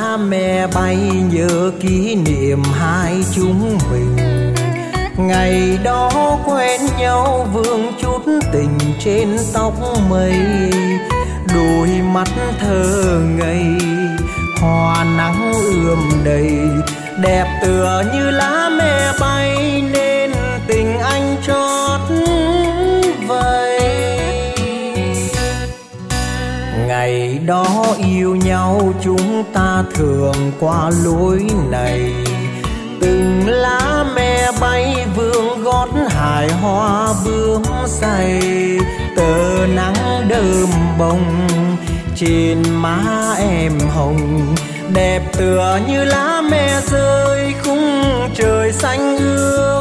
lá me bay nhớ kỷ niệm hai chúng mình. Ngày đó quen nhau vương chút tình trên tóc mây, đôi mắt thơ ngây hoa nắng ươm đầy, đẹp tựa như lá me bay nên tình anh trót vây. Ngày đó yêu nhau chúng ta thường qua lối này, từng lá me bay vương gót hài hoa bướm say, tờ nắng đơm bông trên má em hồng, đẹp tựa như lá me rơi khung trời xanh ươm